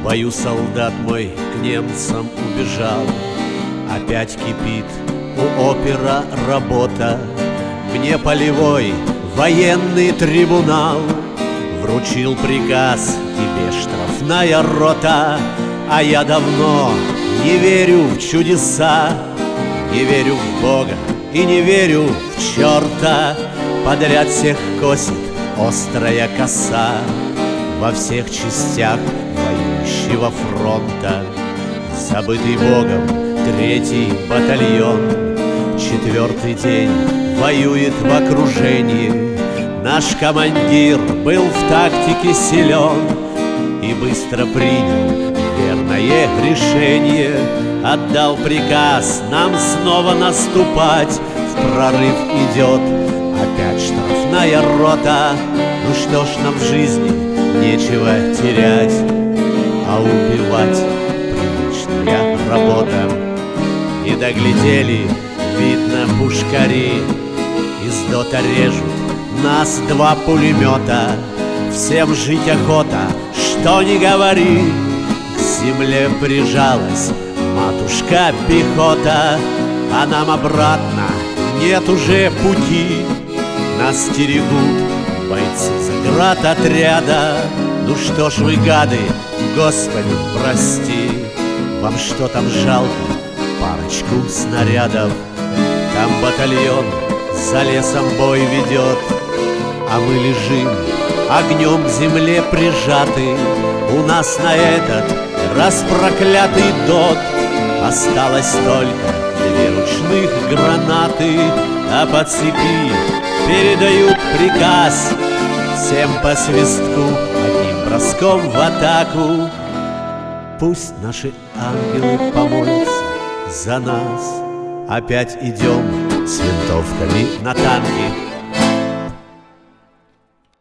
бою солдат мой к немцам убежал. Опять кипит у опера работа. Мне полевой военный трибунал вручил приказ: тебе штрафная рота. А я давно не верю в чудеса, не верю в Бога и не верю в черта. Подряд всех косит острая коса во всех частях воюющего фронта. Забытый Богом 3-й батальон 4-й день воюет в окружении. Наш командир был в тактике силен и быстро принял верное решение. Отдал приказ нам снова наступать. В прорыв идет опять штрафная рота. Ну что ж, нам в жизни нечего терять, а убивать привычная работа. Не доглядели, видно, пушкари, из дота режут нас 2 пулемета. Всем жить охота, что ни говори. К земле прижалась матушка пехота, а нам обратно нет уже пути. Нас стерегут бойцы заградотряда. Ну что ж вы, гады, Господи, прости. Вам что там жалко, парочку снарядов? Там батальон за лесом бой ведет, а мы лежим огнем к земле прижаты. У нас на этот раз проклятый дот осталось только 2 ручных гранаты. А по цепи передают приказ всем по свистку, одним броском в атаку. Пусть наши ангелы помолятся за нас. Опять идем с винтовками на танки.